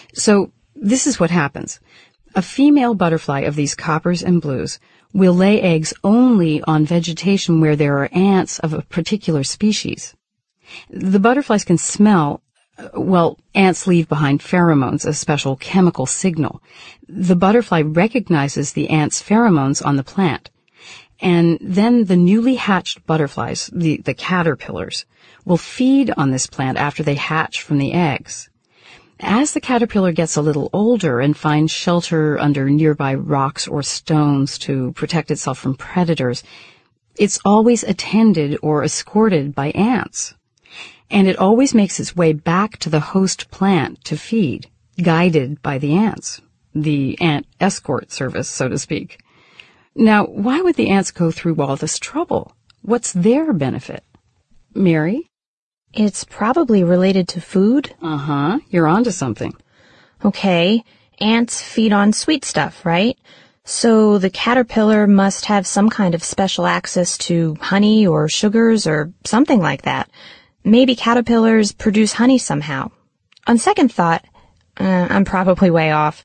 So this is what happens. A female butterfly of these coppers and blues will lay eggs only on vegetation where there are ants of a particular species. The butterflies can smell, ants leave behind pheromones, a special chemical signal. The butterfly recognizes the ant's pheromones on the plant. And then the newly hatched butterflies, the caterpillars, will feed on this plant after they hatch from the eggs. As the caterpillar gets a little older and finds shelter under nearby rocks or stones to protect itself from predators, it's always attended or escorted by ants. And it always makes its way back to the host plant to feed, guided by the ants, the ant escort service, so to speak. Now, why would the ants go through all this trouble? What's their benefit? Mary? It's probably related to food. Uh-huh. You're onto something. Okay. Ants feed on sweet stuff, right? So the caterpillar must have some kind of special access to honey or sugars or something like that. Maybe caterpillars produce honey somehow. On second thought, I'm probably way off.